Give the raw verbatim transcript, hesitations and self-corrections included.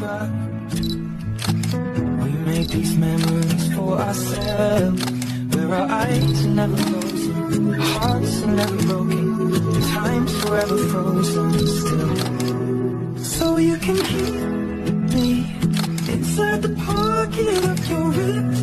cry. We made these memories for ourselves, where our eyes are never closing, our hearts are never broken, and time's forever frozen still. So you can keep me inside the pocket of your ripped